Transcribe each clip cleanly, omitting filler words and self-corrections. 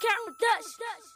Camera Dust.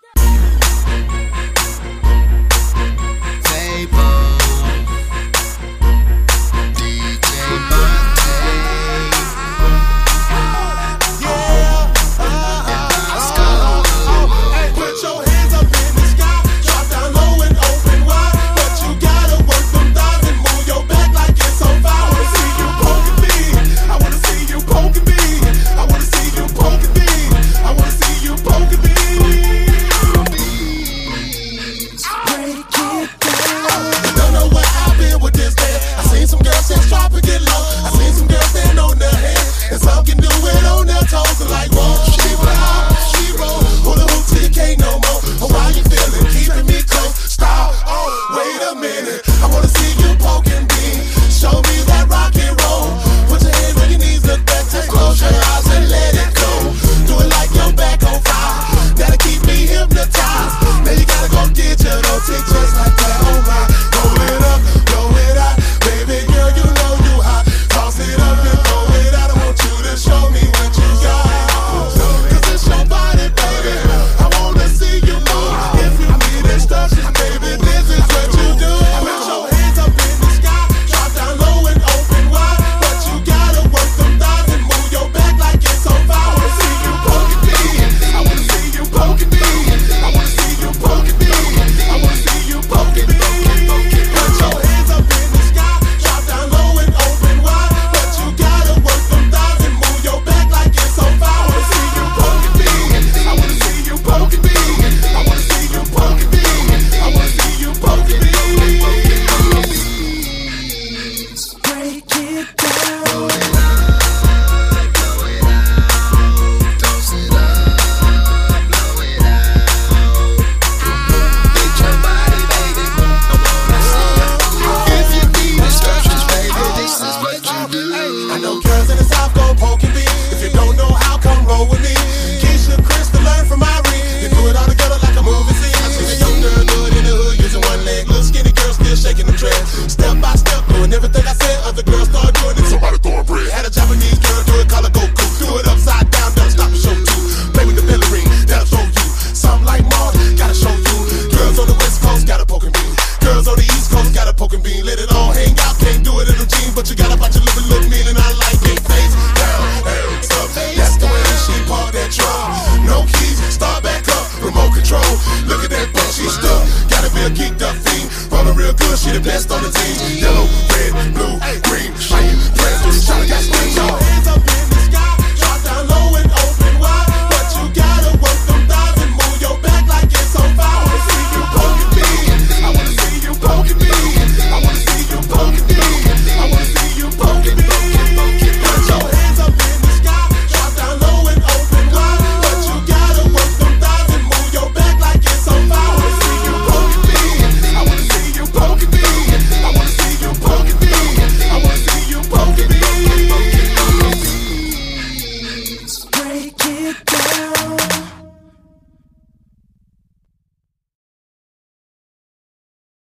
I know girls in the South go poking me. If you don't know how, come roll with me. Keisha, Chris, to learn from Irene. You do it all together like a movie scene. I see a young girl do it in the hood using one leg. Little skinny girl still shaking them dreads. Step by step, doing everything I said. Other girls start doing it. Somebody throwing bread. Had a Japanese girl do it, call her Goku. Do it upside down, don't stop and show you. Play with the ballerine, that'll show you. Something like Mars, gotta show you. Girls on the West Coast got a poking bean. Girls on the East Coast got a poking bean. Let it all hang out, can't do it in the jeans, but you gotta watch your living look mean, and I like it. Face down, hands up. That's the way she park that truck. No keys, start back up, remote control. Look at that butt, she stuck. Gotta be a geeked up fiend. Rollin' real good, she the best on the team. Yellow, red, blue,